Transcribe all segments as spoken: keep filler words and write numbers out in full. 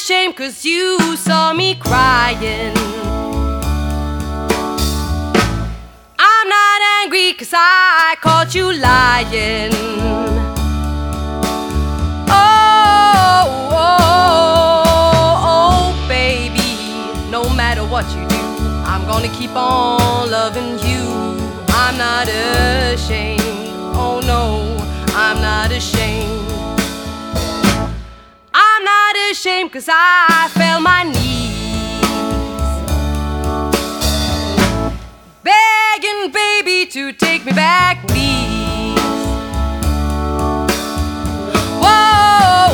ashamed 'cause you saw me crying. I'm not angry 'cause I caught you lying. Oh, oh, oh, baby, no matter what you do, I'm gonna keep on loving you. I'm not ashamed, oh no, I'm not ashamed. I'm not ashamed 'cause I fell my knees, begging baby to take me back, please. Whoa,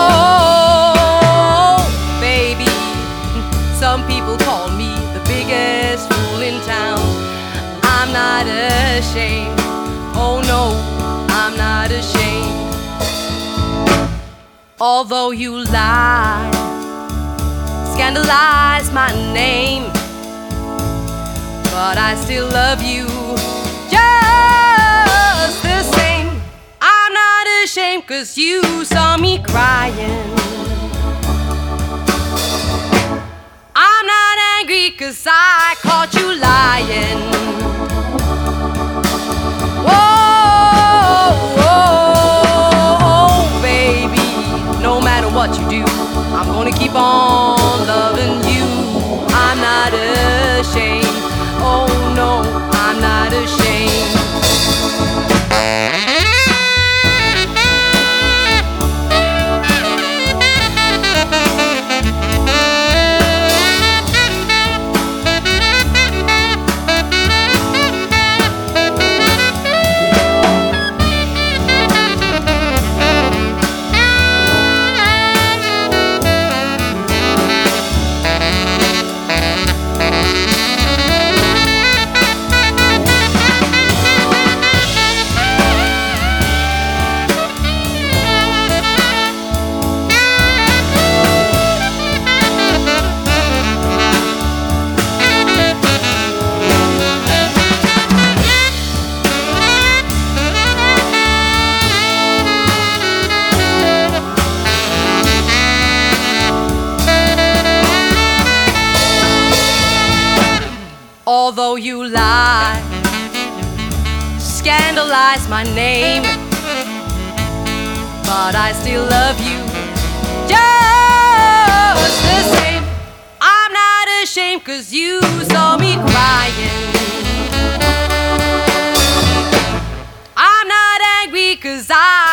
whoa, baby, some people call me the biggest fool in town. I'm not ashamed, oh no, I'm not ashamed. Although you lie, scandalize my name, but I still love you just the same. I'm not ashamed 'cause you saw me crying. I'm not angry 'cause I caught you lying. Whoa, whoa, baby, no matter what you do, I'm gonna keep on loving you. I'm not ashamed, oh no, I'm not ashamed. Although you lie, scandalize my name, but I still love you just the same. I'm not ashamed 'cause you saw me crying. I'm not angry 'cause I